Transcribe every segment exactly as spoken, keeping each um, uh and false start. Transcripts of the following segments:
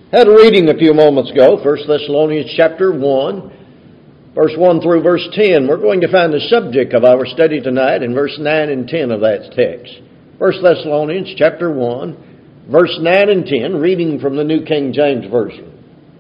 Had a reading a few moments ago, First Thessalonians chapter one, verse one through verse ten. We're going to find the subject of our study tonight in verse nine and ten of that text. First Thessalonians chapter one, verse nine and ten, reading from the New King James Version.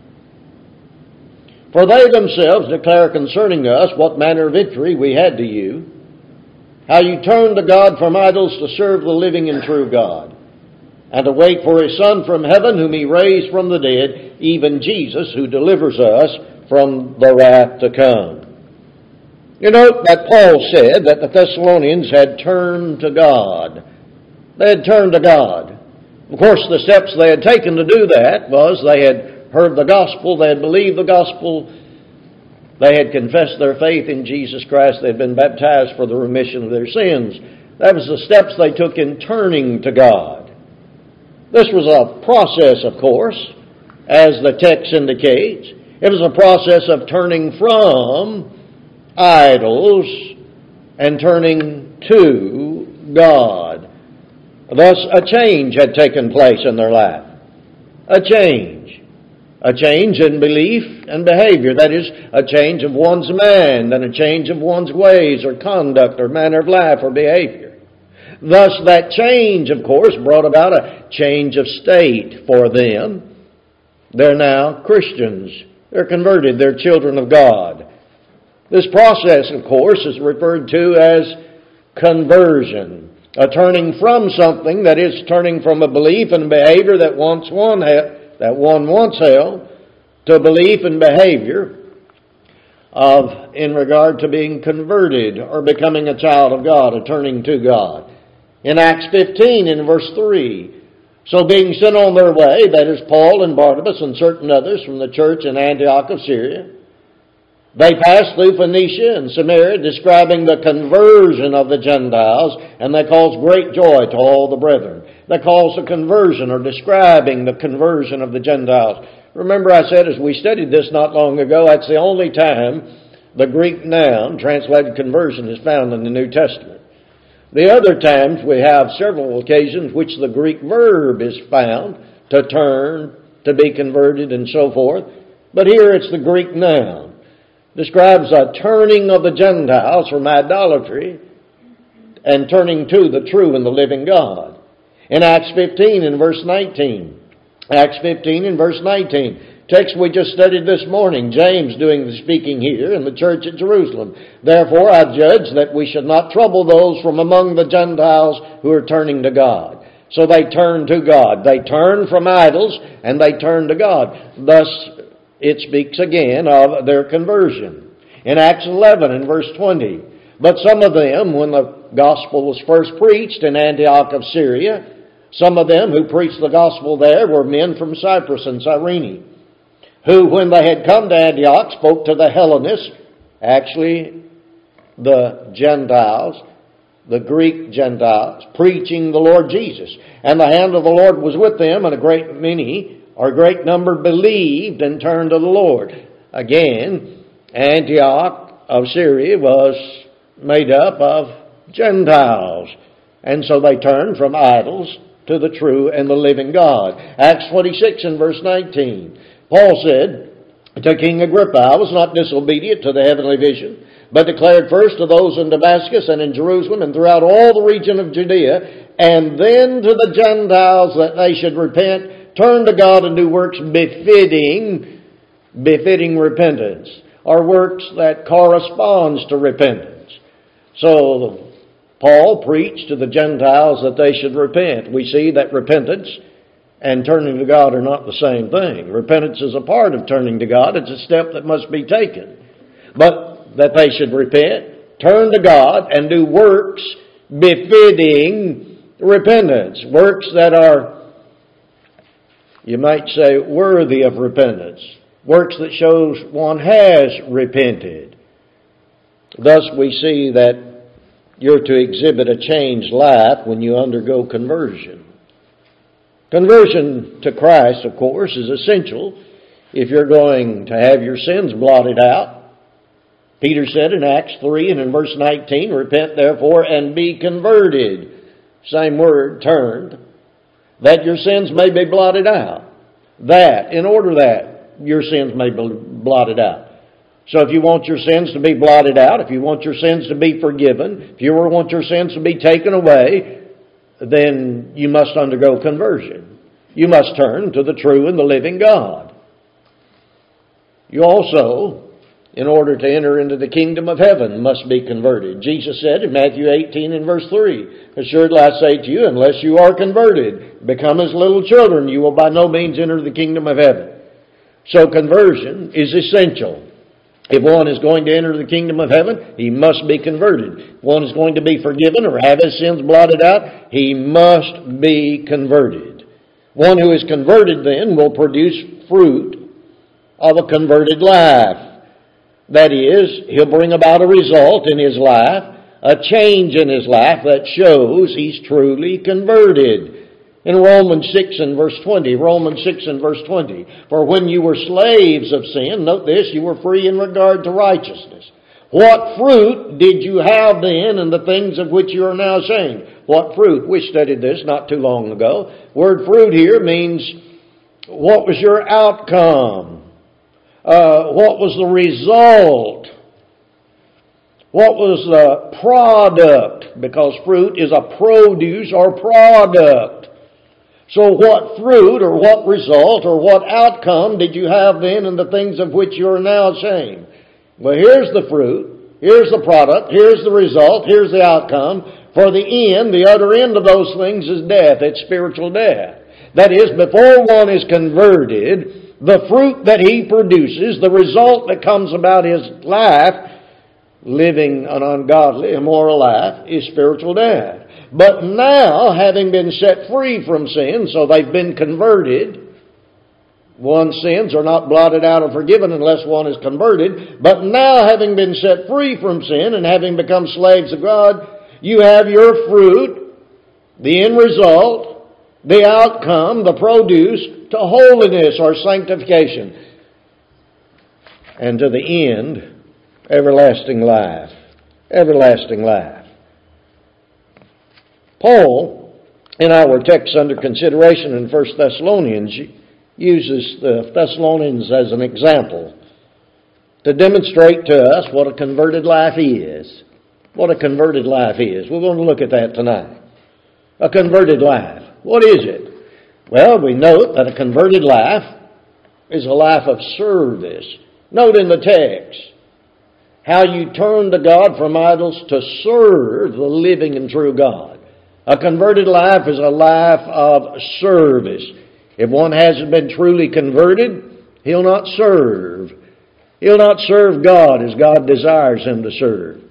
For they themselves declare concerning us what manner of victory we had to you, how you turned to God from idols to serve the living and true God, and to wait for His Son from heaven, whom He raised from the dead, even Jesus, who delivers us from the wrath to come. You note that Paul said that the Thessalonians had turned to God. They had turned to God. Of course, the steps they had taken to do that was they had heard the gospel, they had believed the gospel, they had confessed their faith in Jesus Christ, they had been baptized for the remission of their sins. That was the steps they took in turning to God. This was a process, of course, as the text indicates. It was a process of turning from idols and turning to God. Thus, a change had taken place in their life. A change. A change in belief and behavior. That is, a change of one's mind and a change of one's ways or conduct or manner of life or behavior. Thus, that change, of course, brought about a change of state for them. They're now Christians. They're converted. They're children of God. This process, of course, is referred to as conversion. A turning from something, that is, turning from a belief and behavior that once one had, that one once held, to a belief and behavior of, in regard to being converted or becoming a child of God, a turning to God. In Acts fifteen, in verse three, so being sent on their way, that is Paul and Barnabas and certain others from the church in Antioch of Syria, they passed through Phoenicia and Samaria, describing the conversion of the Gentiles, and they caused great joy to all the brethren. They caused the conversion, or describing the conversion of the Gentiles. Remember I said as we studied this not long ago, that's the only time the Greek noun, translated conversion, is found in the New Testament. The other times we have several occasions which the Greek verb is found, to turn, to be converted, and so forth. But here it's the Greek noun. Describes a turning of the Gentiles from idolatry and turning to the true and the living God. In Acts fifteen in verse nineteen. Acts fifteen in verse nineteen. Text we just studied this morning, James doing the speaking here in the church at Jerusalem. Therefore I judge that we should not trouble those from among the Gentiles who are turning to God. So they turn to God. They turn from idols and they turn to God. Thus it speaks again of their conversion. In Acts eleven in verse twenty, but some of them, when the gospel was first preached in Antioch of Syria, some of them who preached the gospel there were men from Cyprus and Cyrene, who, when they had come to Antioch, spoke to the Hellenists, actually the Gentiles, the Greek Gentiles, preaching the Lord Jesus. And the hand of the Lord was with them, and a great many, or a great number, believed and turned to the Lord. Again, Antioch of Syria was made up of Gentiles, and so they turned from idols to the true and the living God. Acts twenty-six and verse nineteen. Paul said to King Agrippa, I was not disobedient to the heavenly vision, but declared first to those in Damascus and in Jerusalem and throughout all the region of Judea, and then to the Gentiles that they should repent, turn to God and do works befitting, befitting repentance, or works that corresponds to repentance. So Paul preached to the Gentiles that they should repent. We see that repentance and turning to God are not the same thing. Repentance is a part of turning to God. It's a step that must be taken. But that they should repent, turn to God, and do works befitting repentance. Works that are, you might say, worthy of repentance. Works that shows one has repented. Thus we see that you're to exhibit a changed life when you undergo conversion. Conversion to Christ, of course, is essential if you're going to have your sins blotted out. Peter said in Acts three and in verse nineteen, repent therefore and be converted. Same word, turned. That your sins may be blotted out. that, in order that your sins may be blotted out. So if you want your sins to be blotted out, if you want your sins to be forgiven, if you want your sins to be taken away, then you must undergo conversion. You must turn to the true and the living God. You also, in order to enter into the kingdom of heaven, must be converted. Jesus said in Matthew eighteen and verse three, "Assuredly I say to you, unless you are converted, become as little children, you will by no means enter the kingdom of heaven." So conversion is essential. If one is going to enter the kingdom of heaven, he must be converted. If one is going to be forgiven or have his sins blotted out, he must be converted. One who is converted then will produce fruit of a converted life. That is, he'll bring about a result in his life, a change in his life that shows he's truly converted. In Romans six and verse twenty, Romans six and verse twenty, "For when you were slaves of sin," note this, "you were free in regard to righteousness. What fruit did you have then in the things of which you are now ashamed?" What fruit? We studied this not too long ago. Word fruit here means what was your outcome? Uh, what was the result? What was the product? Because fruit is a produce or product. So what fruit or what result or what outcome did you have then in the things of which you are now ashamed? Well, here's the fruit. Here's the product. Here's the result. Here's the outcome. For the end, the other end of those things is death. It's spiritual death. That is, before one is converted, the fruit that he produces, the result that comes about his life, living an ungodly, immoral life, is spiritual death. But now, having been set free from sin, so they've been converted, one's sins are not blotted out or forgiven unless one is converted, but now having been set free from sin and having become slaves of God, you have your fruit, the end result, the outcome, the produce to holiness or sanctification, and to the end, everlasting life. Everlasting life. Paul, in our text under consideration in First Thessalonians, uses the Thessalonians as an example to demonstrate to us what a converted life is. What a converted life is. We're going to look at that tonight. A converted life. What is it? Well, we note that a converted life is a life of service. Note in the text how you turn to God from idols to serve the living and true God. A converted life is a life of service. If one hasn't been truly converted, he'll not serve. He'll not serve God as God desires him to serve.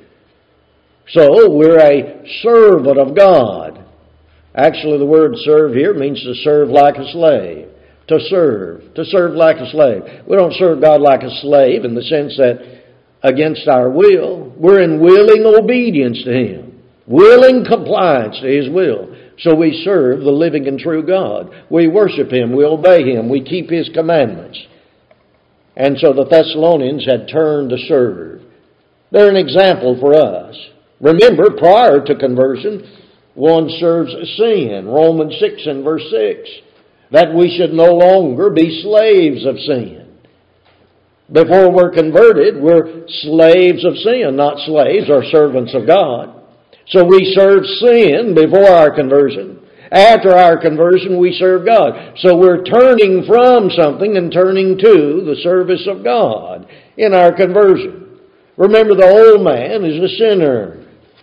So, we're a servant of God. Actually, the word serve here means to serve like a slave. To serve. To serve like a slave. We don't serve God like a slave in the sense that against our will. We're in willing obedience to Him. Willing compliance to His will. So we serve the living and true God. We worship Him. We obey Him. We keep His commandments. And so the Thessalonians had turned to serve. They're an example for us. Remember, prior to conversion, one serves sin. Romans six and verse six. That we should no longer be slaves of sin. Before we're converted, we're slaves of sin, not slaves or servants of God. So we serve sin before our conversion. After our conversion, we serve God. So we're turning from something and turning to the service of God in our conversion. Remember, the old man is a sinner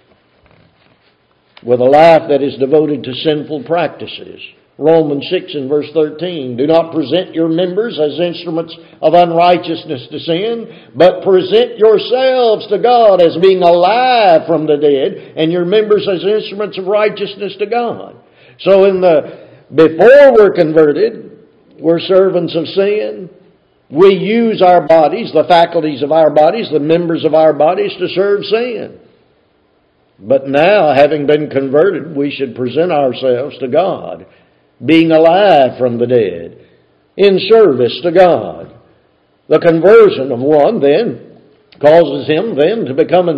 with a life that is devoted to sinful practices. Romans six and verse thirteen, do not present your members as instruments of unrighteousness to sin, but present yourselves to God as being alive from the dead, and your members as instruments of righteousness to God. So in the before we're converted, we're servants of sin. We use our bodies, the faculties of our bodies, the members of our bodies to serve sin. But now, having been converted, we should present ourselves to God, being alive from the dead, in service to God. The conversion of one then causes him then to become an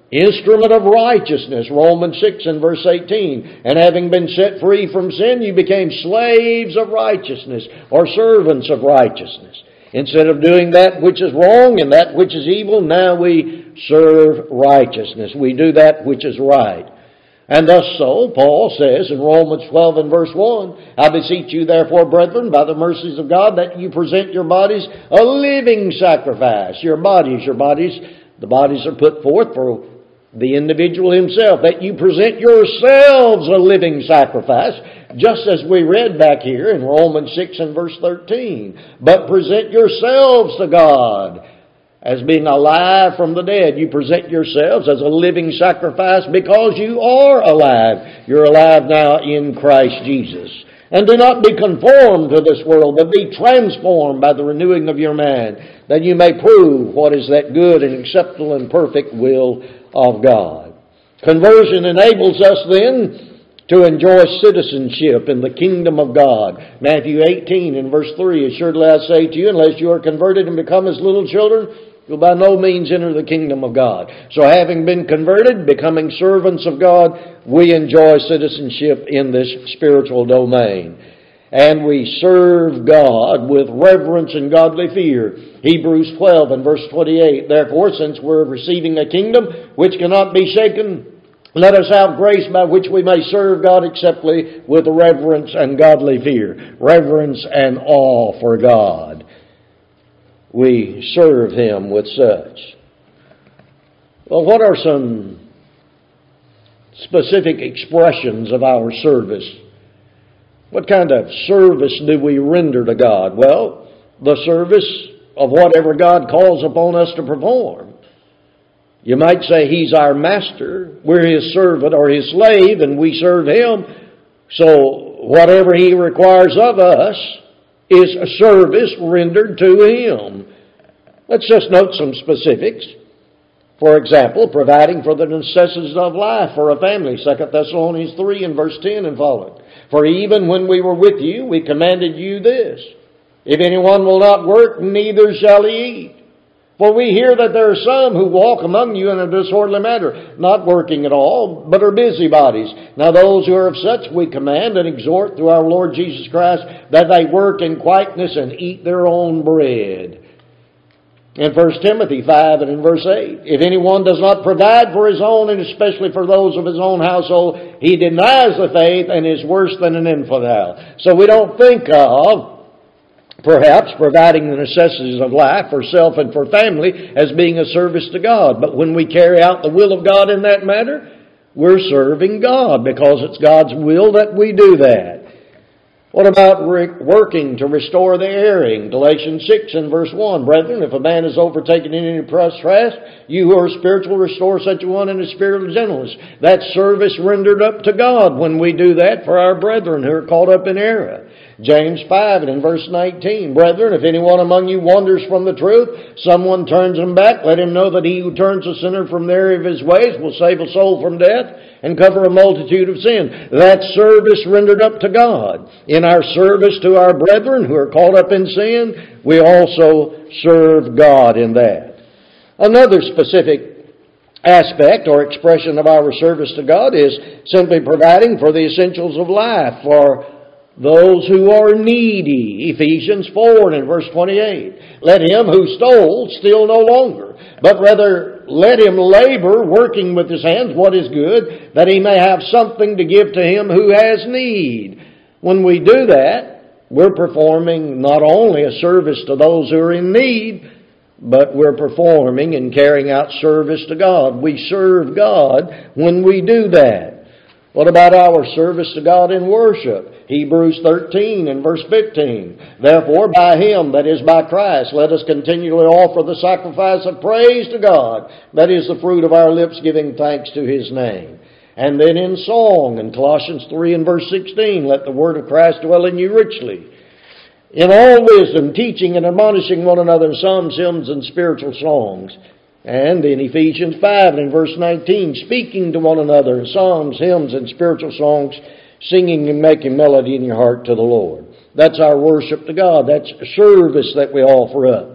Instrument of righteousness, Romans six and verse eighteen. And having been set free from sin, you became slaves of righteousness, or servants of righteousness. Instead of doing that which is wrong and that which is evil, now we serve righteousness. We do that which is right. And thus so, Paul says in Romans twelve and verse one, I beseech you therefore, brethren, by the mercies of God, that you present your bodies a living sacrifice. Your bodies, your bodies, the bodies are put forth for the individual himself, that you present yourselves a living sacrifice, just as we read back here in Romans six and verse thirteen. But present yourselves to God as being alive from the dead. You present yourselves as a living sacrifice because you are alive. You're alive now in Christ Jesus. And do not be conformed to this world, but be transformed by the renewing of your mind, that you may prove what is that good and acceptable and perfect will of God. Conversion enables us then to enjoy citizenship in the kingdom of God. Matthew eighteen and verse three, assuredly I say to you, unless you are converted and become as little children, you'll by no means enter the kingdom of God. So having been converted, becoming servants of God, we enjoy citizenship in this spiritual domain. And we serve God with reverence and godly fear. Hebrews twelve and verse twenty-eight, therefore, since we're receiving a kingdom which cannot be shaken, let us have grace by which we may serve God acceptably with reverence and godly fear. Reverence and awe for God. We serve Him with such. Well, what are some specific expressions of our service? What kind of service do we render to God? Well, the service of whatever God calls upon us to perform. You might say He's our master, we're His servant or His slave, and we serve Him. So whatever He requires of us is a service rendered to Him. Let's just note some specifics. For example, providing for the necessities of life for a family, Second Thessalonians three and verse ten and following. For even when we were with you, we commanded you this, if anyone will not work, neither shall he eat. For we hear that there are some who walk among you in a disorderly manner, not working at all, but are busybodies. Now those who are of such we command and exhort through our Lord Jesus Christ, that they work in quietness and eat their own bread. In First Timothy five and in verse eight, if anyone does not provide for his own, and especially for those of his own household, he denies the faith and is worse than an infidel. So we don't think of perhaps providing the necessities of life for self and for family as being a service to God. But when we carry out the will of God in that matter, we're serving God because it's God's will that we do that. What about re- working to restore the erring? Galatians six and verse one, brethren, if a man is overtaken in any trespass, you who are spiritual, restore such a one in a spirit of gentleness. That's service rendered up to God when we do that for our brethren who are caught up in error. James five and in verse nineteen, brethren, if anyone among you wanders from the truth, someone turns him back, let him know that he who turns a sinner from the error of his ways will save a soul from death and cover a multitude of sin. That's service rendered up to God. In our service to our brethren who are caught up in sin, we also serve God in that. Another specific aspect or expression of our service to God is simply providing for the essentials of life for those who are needy. Ephesians four and verse twenty-eight. Let him who stole steal no longer, but rather let him labor, working with his hands what is good, that he may have something to give to him who has need. When we do that, we're performing not only a service to those who are in need, but we're performing and carrying out service to God. We serve God when we do that. What about our service to God in worship? Hebrews thirteen and verse fifteen. Therefore, by Him, that is by Christ, let us continually offer the sacrifice of praise to God. That is the fruit of our lips, giving thanks to His name. And then in song, in Colossians three and verse sixteen, let the word of Christ dwell in you richly, in all wisdom, teaching and admonishing one another in psalms, hymns, and spiritual songs. And in Ephesians five and in verse nineteen, speaking to one another in psalms, hymns, and spiritual songs, singing and making melody in your heart to the Lord. That's our worship to God. That's service that we offer up.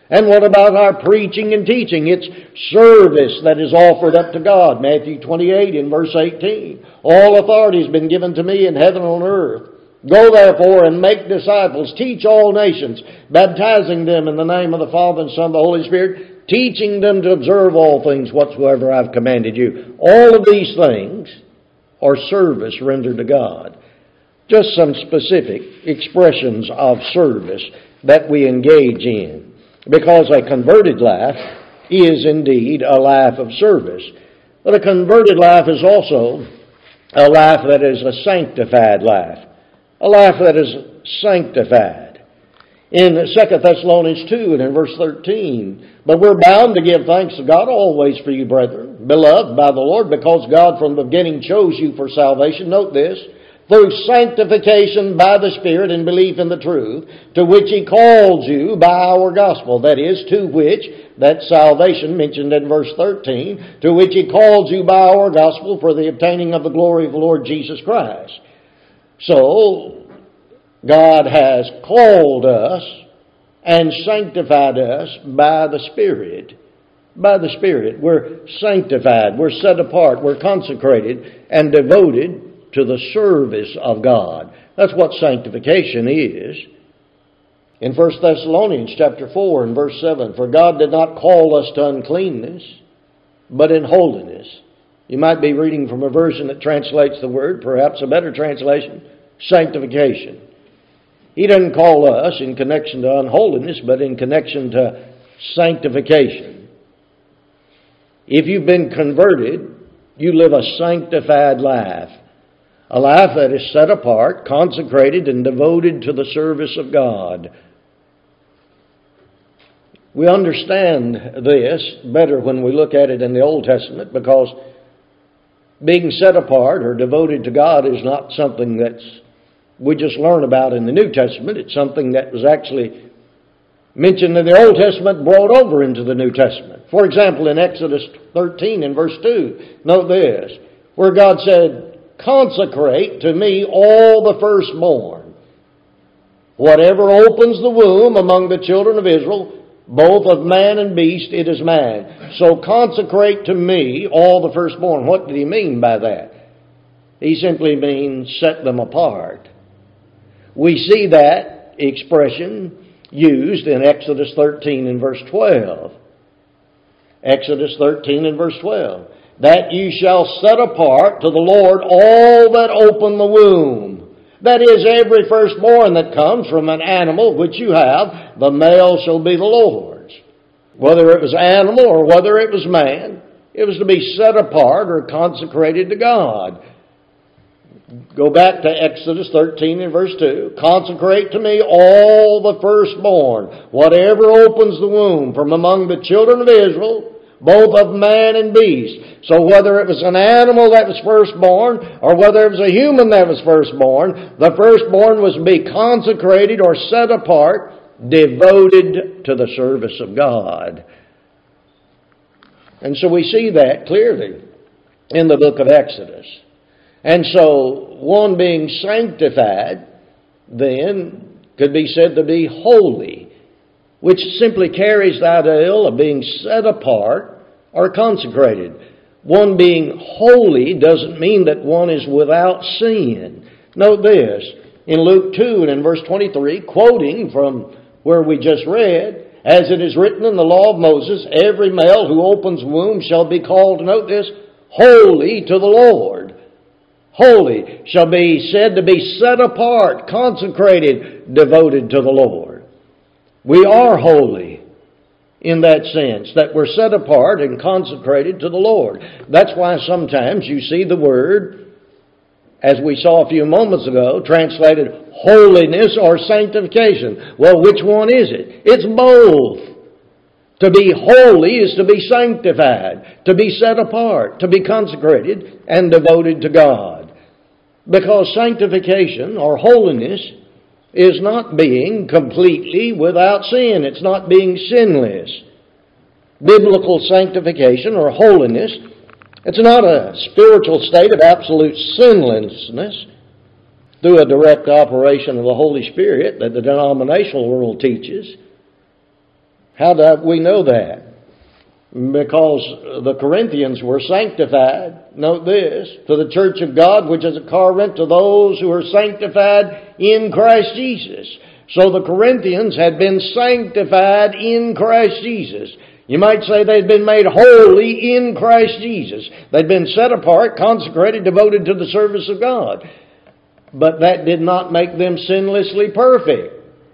And what about our preaching and teaching? It's service that is offered up to God. Matthew twenty-eight in verse eighteen. All authority has been given to me in heaven and on earth. Go therefore and make disciples, teach all nations, baptizing them in the name of the Father and Son and the Holy Spirit, teaching them to observe all things whatsoever I've commanded you. All of these things are service rendered to God. Just some specific expressions of service that we engage in. Because a converted life is indeed a life of service. But a converted life is also a life that is a sanctified life. A life that is sanctified. In Second Thessalonians two and in verse thirteen, but we're bound to give thanks to God always for you, brethren, beloved by the Lord, because God from the beginning chose you for salvation. Note this. Through sanctification by the Spirit and belief in the truth, to which He called you by our gospel. That is, to which, that salvation mentioned in verse thirteen, to which He called you by our gospel for the obtaining of the glory of the Lord Jesus Christ. So, God has called us and sanctified us by the Spirit. By the Spirit. We're sanctified, we're set apart, we're consecrated and devoted to the service of God. That's what sanctification is. In First Thessalonians chapter four and verse seven, for God did not call us to uncleanness, but in holiness. You might be reading from a version that translates the word, perhaps a better translation, sanctification. He doesn't call us in connection to unholiness, but in connection to sanctification. If you've been converted, you live a sanctified life. A life that is set apart, consecrated, and devoted to the service of God. We understand this better when we look at it in the Old Testament, because being set apart or devoted to God is not something that's we just learn about in the New Testament. It's something that was actually mentioned in the Old Testament, brought over into the New Testament. For example, in Exodus thirteen and verse two, note this, where God said, consecrate to me all the firstborn. Whatever opens the womb among the children of Israel, both of man and beast, it is mine. So consecrate to me all the firstborn. What did he mean by that? He simply means set them apart. We see that expression used in Exodus thirteen and verse twelve. Exodus thirteen and verse twelve. That you shall set apart to the Lord all that open the womb. That is, every firstborn that comes from an animal which you have, the male shall be the Lord's. Whether it was animal or whether it was man, it was to be set apart or consecrated to God. Go back to Exodus thirteen and verse two. Consecrate to me all the firstborn, whatever opens the womb from among the children of Israel, both of man and beast. So whether it was an animal that was firstborn or whether it was a human that was firstborn, the firstborn was to be consecrated or set apart, devoted to the service of God. And so we see that clearly in the book of Exodus. And so one being sanctified then could be said to be holy, which simply carries the ideal of being set apart or consecrated. One being holy doesn't mean that one is without sin. Note this, in Luke two and in verse twenty-three, quoting from where we just read, as it is written in the law of Moses, every male who opens womb shall be called, note this, holy to the Lord. Holy shall be said to be set apart, consecrated, devoted to the Lord. We are holy in that sense, that we're set apart and consecrated to the Lord. That's why sometimes you see the word, as we saw a few moments ago, translated holiness or sanctification. Well, which one is it? It's both. To be holy is to be sanctified, to be set apart, to be consecrated and devoted to God. Because sanctification or holiness is not being completely without sin. It's not being sinless. Biblical sanctification or holiness, it's not a spiritual state of absolute sinlessness through a direct operation of the Holy Spirit that the denominational world teaches. How do we know that? Because the Corinthians were sanctified. Note this, to the church of God, which is a current to those who are sanctified in Christ Jesus. So the Corinthians had been sanctified in Christ Jesus. You might say they'd been made holy in Christ Jesus. They'd been set apart, consecrated, devoted to the service of God. But that did not make them sinlessly perfect.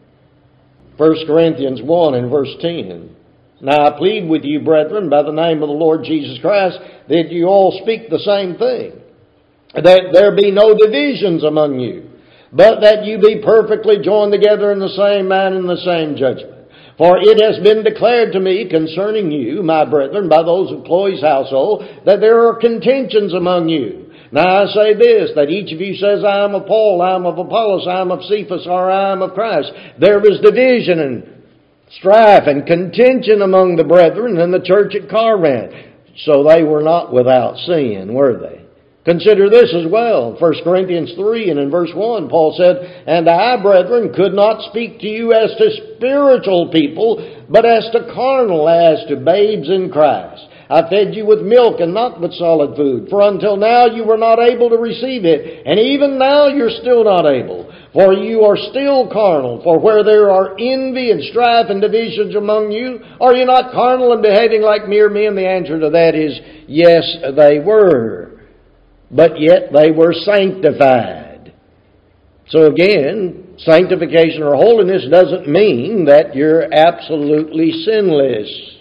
First Corinthians one and verse ten. Now I plead with you, brethren, by the name of the Lord Jesus Christ, that you all speak the same thing, that there be no divisions among you, but that you be perfectly joined together in the same mind and the same judgment. For it has been declared to me concerning you, my brethren, by those of Chloe's household, that there are contentions among you. Now I say this, that each of you says, I am of Paul, I am of Apollos, I am of Cephas, or I am of Christ. There is division and strife and contention among the brethren in the church at Corinth. So they were not without sin, were they? Consider this as well. First Corinthians three and in verse one, Paul said, And I, brethren, could not speak to you as to spiritual people, but as to carnal, as to babes in Christ. I fed you with milk and not with solid food, for until now you were not able to receive it, and even now you're still not able. For you are still carnal, for where there are envy and strife and divisions among you, are you not carnal and behaving like mere men? The answer to that is, yes, they were. But yet they were sanctified. So again, sanctification or holiness doesn't mean that you're absolutely sinless.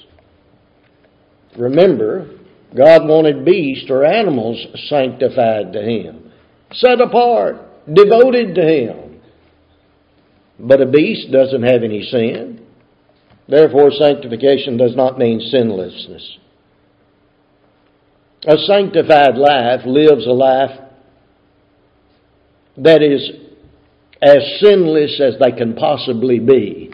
Remember, God wanted beasts or animals sanctified to Him, set apart, devoted to Him. But a beast doesn't have any sin. Therefore, sanctification does not mean sinlessness. A sanctified life lives a life that is as sinless as they can possibly be.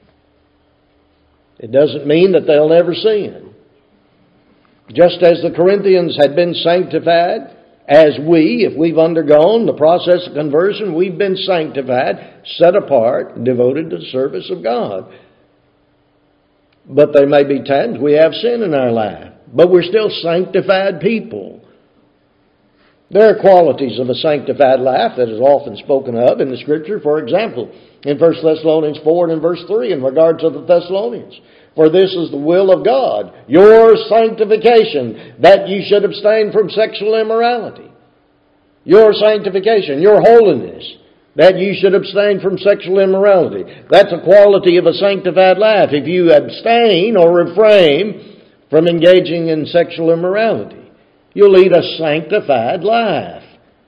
It doesn't mean that they'll never sin. Just as the Corinthians had been sanctified, as we, if we've undergone the process of conversion, we've been sanctified, set apart, devoted to the service of God. But there may be times we have sin in our life, but we're still sanctified people. There are qualities of a sanctified life that is often spoken of in the Scripture. For example, in First Thessalonians four and verse three, in regard to the Thessalonians. For this is the will of God, your sanctification, that you should abstain from sexual immorality. Your sanctification, your holiness, that you should abstain from sexual immorality. That's a quality of a sanctified life. If you abstain or refrain from engaging in sexual immorality, you'll lead a sanctified life.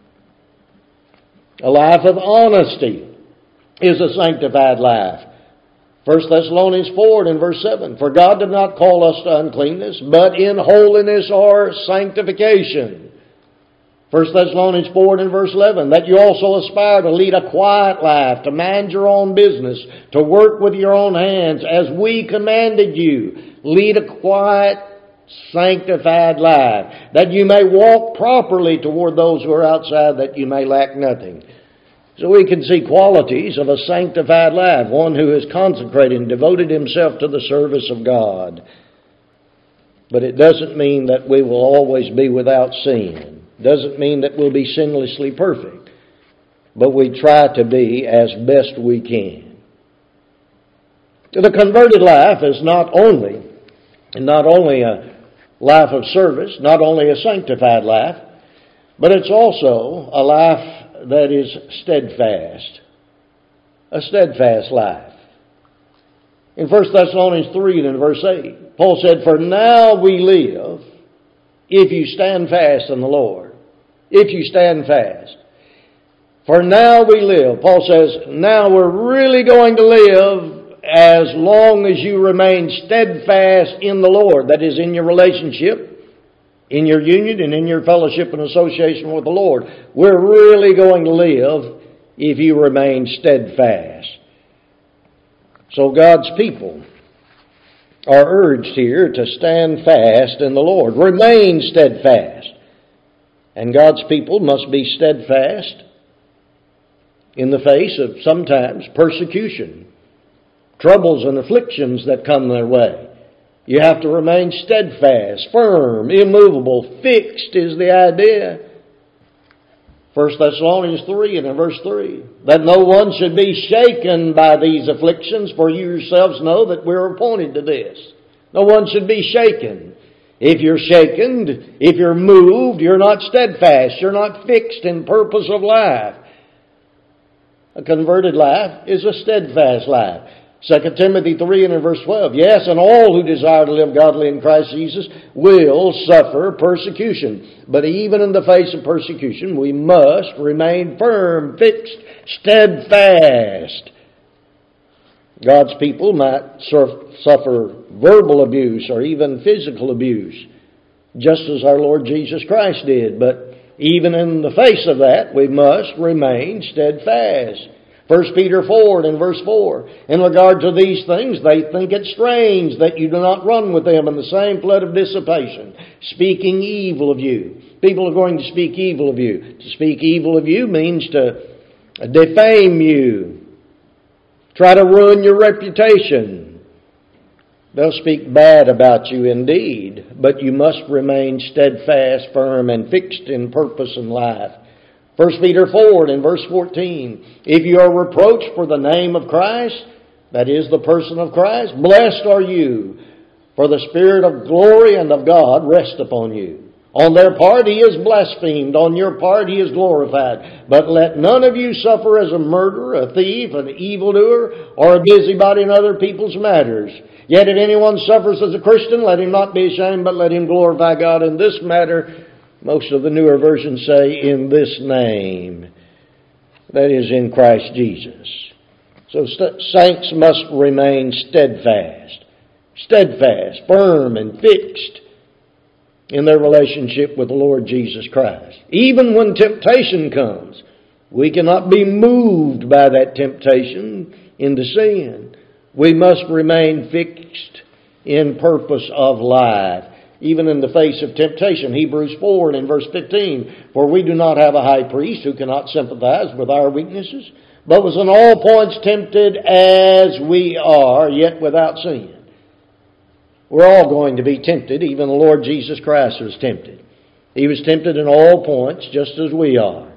A life of honesty is a sanctified life. First Thessalonians four and verse seven, For God did not call us to uncleanness, but in holiness or sanctification. First Thessalonians four and verse eleven, That you also aspire to lead a quiet life, to mind your own business, to work with your own hands, as we commanded you. Lead a quiet, sanctified life, that you may walk properly toward those who are outside, that you may lack nothing. So we can see qualities of a sanctified life, one who is consecrated and devoted himself to the service of God. But it doesn't mean that we will always be without sin. It doesn't mean that we'll be sinlessly perfect. But we try to be as best we can. The converted life is not only, not only a life of service, not only a sanctified life, but it's also a life that is steadfast. A steadfast life. In First Thessalonians three and verse eight, Paul said, For now we live if you stand fast in the Lord. If you stand fast. For now we live. Paul says, now we're really going to live as long as you remain steadfast in the Lord. That is, in your relationship, in your union, and in your fellowship and association with the Lord. We're really going to live if you remain steadfast. So God's people are urged here to stand fast in the Lord. Remain steadfast. And God's people must be steadfast in the face of sometimes persecution, troubles and afflictions that come their way. You have to remain steadfast, firm, immovable, fixed is the idea. First Thessalonians three and in verse three, that no one should be shaken by these afflictions, for you yourselves know that we're appointed to this. No one should be shaken. If you're shaken, if you're moved, you're not steadfast, you're not fixed in purpose of life. A converted life is a steadfast life. Second Timothy three and in verse twelve. Yes, and all who desire to live godly in Christ Jesus will suffer persecution. But even in the face of persecution, we must remain firm, fixed, steadfast. God's people might suffer verbal abuse or even physical abuse, just as our Lord Jesus Christ did. But even in the face of that, we must remain steadfast. First Peter four and verse four, in regard to these things, they think it strange that you do not run with them in the same flood of dissipation, speaking evil of you. People are going to speak evil of you. To speak evil of you means to defame you, try to ruin your reputation. They'll speak bad about you indeed, but you must remain steadfast, firm, and fixed in purpose and life. First Peter four and verse fourteen, if you are reproached for the name of Christ, that is the person of Christ, blessed are you, for the Spirit of glory and of God rest upon you. On their part he is blasphemed, on your part he is glorified. But let none of you suffer as a murderer, a thief, an evildoer, or a busybody in other people's matters. Yet if anyone suffers as a Christian, let him not be ashamed, but let him glorify God in this matter. Most of the newer versions say, in this name. That is, in Christ Jesus. So st- saints must remain steadfast. Steadfast, firm, and fixed in their relationship with the Lord Jesus Christ. Even when temptation comes, we cannot be moved by that temptation into sin. We must remain fixed in purpose of life, even in the face of temptation. Hebrews four and in verse fifteen, for we do not have a high priest who cannot sympathize with our weaknesses, but was in all points tempted as we are, yet without sin. We're all going to be tempted. Even the Lord Jesus Christ was tempted. He was tempted in all points, just as we are.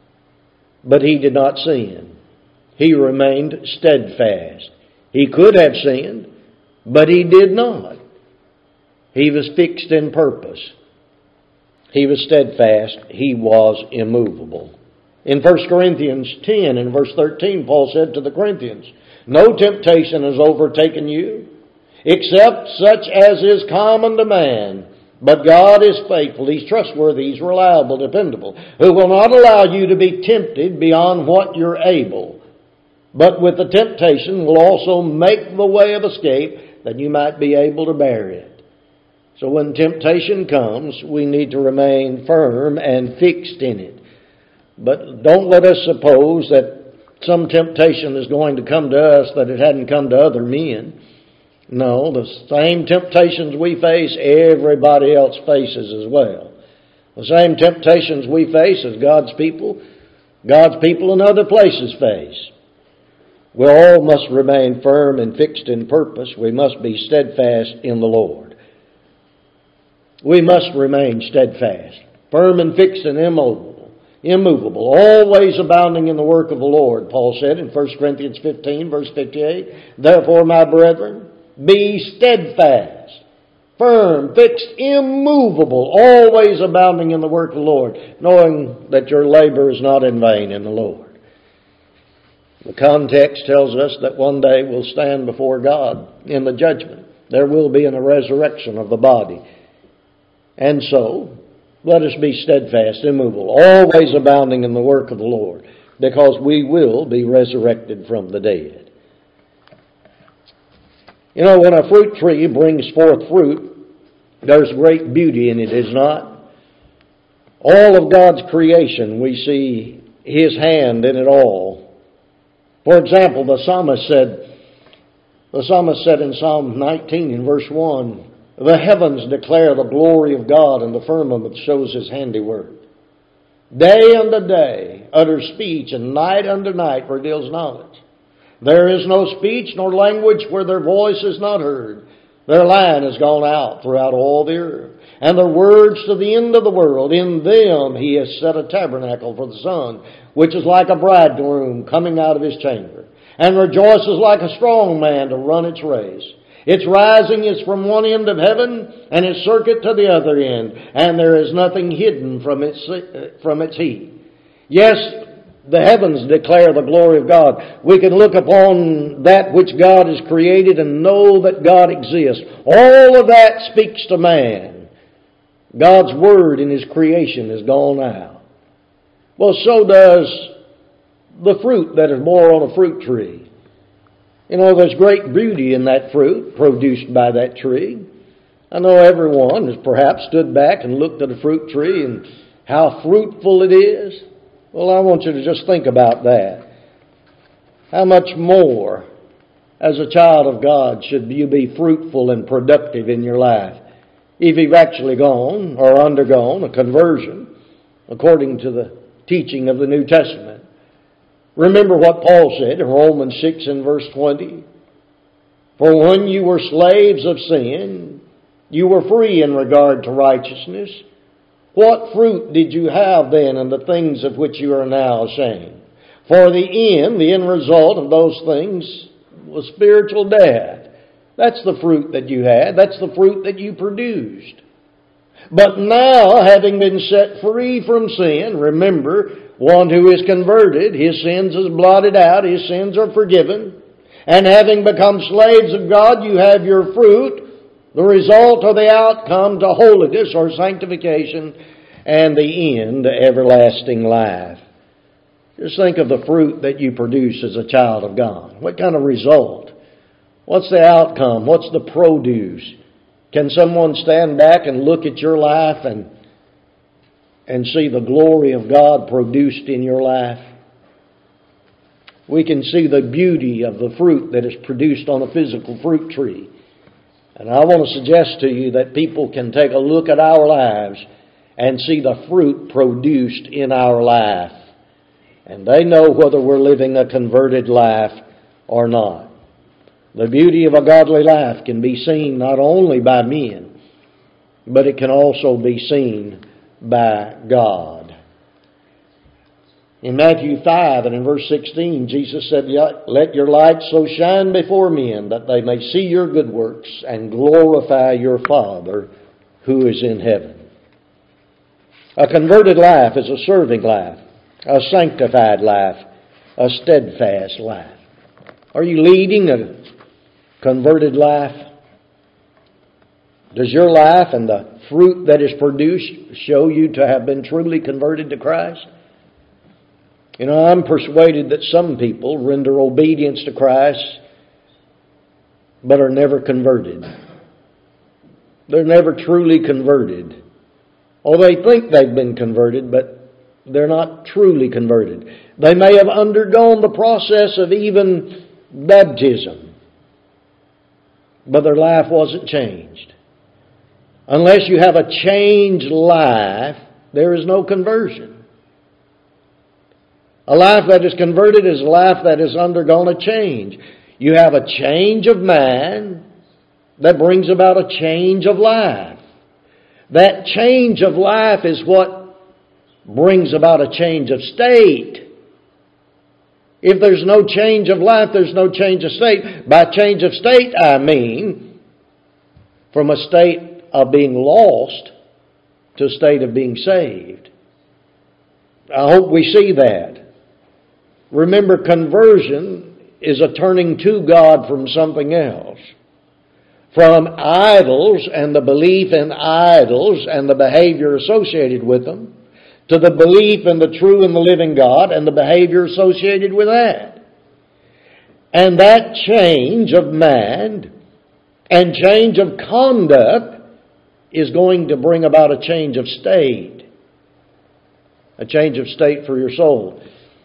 But he did not sin. He remained steadfast. He could have sinned, but he did not. He was fixed in purpose. He was steadfast. He was immovable. In First Corinthians ten and verse thirteen, Paul said to the Corinthians, no temptation has overtaken you, except such as is common to man. But God is faithful. He's trustworthy. He's reliable, dependable, who will not allow you to be tempted beyond what you're able, but with the temptation will also make the way of escape that you might be able to bear it. So when temptation comes, we need to remain firm and fixed in it. But don't let us suppose that some temptation is going to come to us that it hadn't come to other men. No, the same temptations we face, everybody else faces as well. The same temptations we face as God's people, God's people in other places face. We all must remain firm and fixed in purpose. We must be steadfast in the Lord. We must remain steadfast, firm and fixed and immovable, immovable, always abounding in the work of the Lord, Paul said in First Corinthians fifteen, verse fifty-eight. Therefore, my brethren, be steadfast, firm, fixed, immovable, always abounding in the work of the Lord, knowing that your labor is not in vain in the Lord. The context tells us that one day we'll stand before God in the judgment. There will be a resurrection of the body. And so, let us be steadfast, immovable, always abounding in the work of the Lord, because we will be resurrected from the dead. You know, when a fruit tree brings forth fruit, there's great beauty in it, is not? All of God's creation, we see His hand in it all. For example, the psalmist said, the psalmist said in Psalm nineteen in verse one, the heavens declare the glory of God, and the firmament shows His handiwork. Day unto day utters speech, and night unto night reveals knowledge. There is no speech nor language where their voice is not heard. Their line has gone out throughout all the earth, and their words to the end of the world. In them he has set a tabernacle for the sun, which is like a bridegroom coming out of his chamber, and rejoices like a strong man to run its race. Its rising is from one end of heaven, and its circuit to the other end, and there is nothing hidden from its, from its heat. Yes, the heavens declare the glory of God. We can look upon that which God has created and know that God exists. All of that speaks to man. God's word in His creation has gone out. Well, so does the fruit that is borne on a fruit tree. You know, there's great beauty in that fruit produced by that tree. I know everyone has perhaps stood back and looked at a fruit tree and how fruitful it is. Well, I want you to just think about that. How much more, as a child of God, should you be fruitful and productive in your life if you've actually gone or undergone a conversion according to the teaching of the New Testament? Remember what Paul said in Romans six and verse twenty. For when you were slaves of sin, you were free in regard to righteousness. What fruit did you have then in the things of which you are now ashamed? For the end, the end result of those things was spiritual death. That's the fruit that you had. That's the fruit that you produced. But now, having been set free from sin, remember, one who is converted, his sins is blotted out, his sins are forgiven. And having become slaves of God, you have your fruit, the result or the outcome to holiness or sanctification, and the end, everlasting life. Just think of the fruit that you produce as a child of God. What kind of result? What's the outcome? What's the produce? Can someone stand back and look at your life and, and see the glory of God produced in your life? We can see the beauty of the fruit that is produced on a physical fruit tree. And I want to suggest to you that people can take a look at our lives and see the fruit produced in our life. And they know whether we're living a converted life or not. The beauty of a godly life can be seen not only by men, but it can also be seen by God. In Matthew five and in verse sixteen, Jesus said, let your light so shine before men that they may see your good works and glorify your Father who is in heaven. A converted life is a serving life, a sanctified life, a steadfast life. Are you leading a converted life? Does your life and the fruit that is produced show you to have been truly converted to Christ? You know, I'm persuaded that some people render obedience to Christ but are never converted. They're never truly converted. Or they think they've been converted, but they're not truly converted. They may have undergone the process of even baptism, but their life wasn't changed. Unless you have a changed life, there is no conversion. A life that is converted is a life that has undergone a change. You have a change of mind that brings about a change of life. That change of life is what brings about a change of state. If there's no change of life, there's no change of state. By change of state, I mean from a state of being lost to a state of being saved. I hope we see that. Remember, conversion is a turning to God from something else. From idols and the belief in idols and the behavior associated with them, to the belief in the true and the living God and the behavior associated with that. And that change of mind and change of conduct is going to bring about a change of state. A change of state for your soul.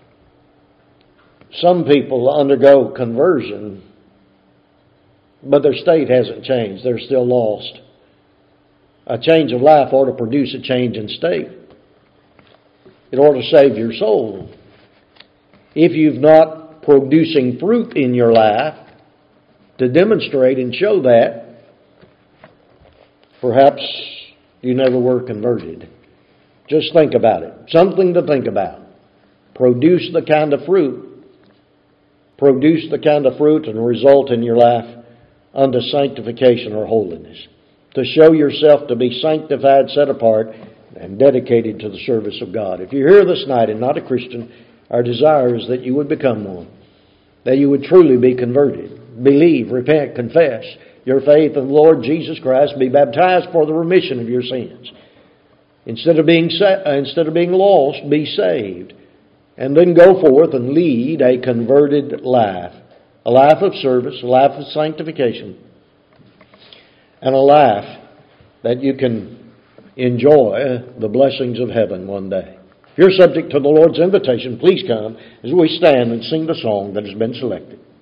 Some people undergo conversion, but their state hasn't changed. They're still lost. A change of life ought to produce a change in state. It ought to save your soul. If you've not producing fruit in your life to demonstrate and show that, perhaps you never were converted. Just think about it. Something to think about. Produce the kind of fruit. Produce the kind of fruit and result in your life unto sanctification or holiness. To show yourself to be sanctified, set apart, and dedicated to the service of God. If you're here this night and not a Christian, our desire is that you would become one. That you would truly be converted. Believe, repent, confess your faith in the Lord Jesus Christ. Be baptized for the remission of your sins. Instead of being sa- instead of being lost, be saved. And then go forth and lead a converted life. A life of service, a life of sanctification. And a life that you can enjoy the blessings of heaven one day. If you're subject to the Lord's invitation, please come as we stand and sing the song that has been selected.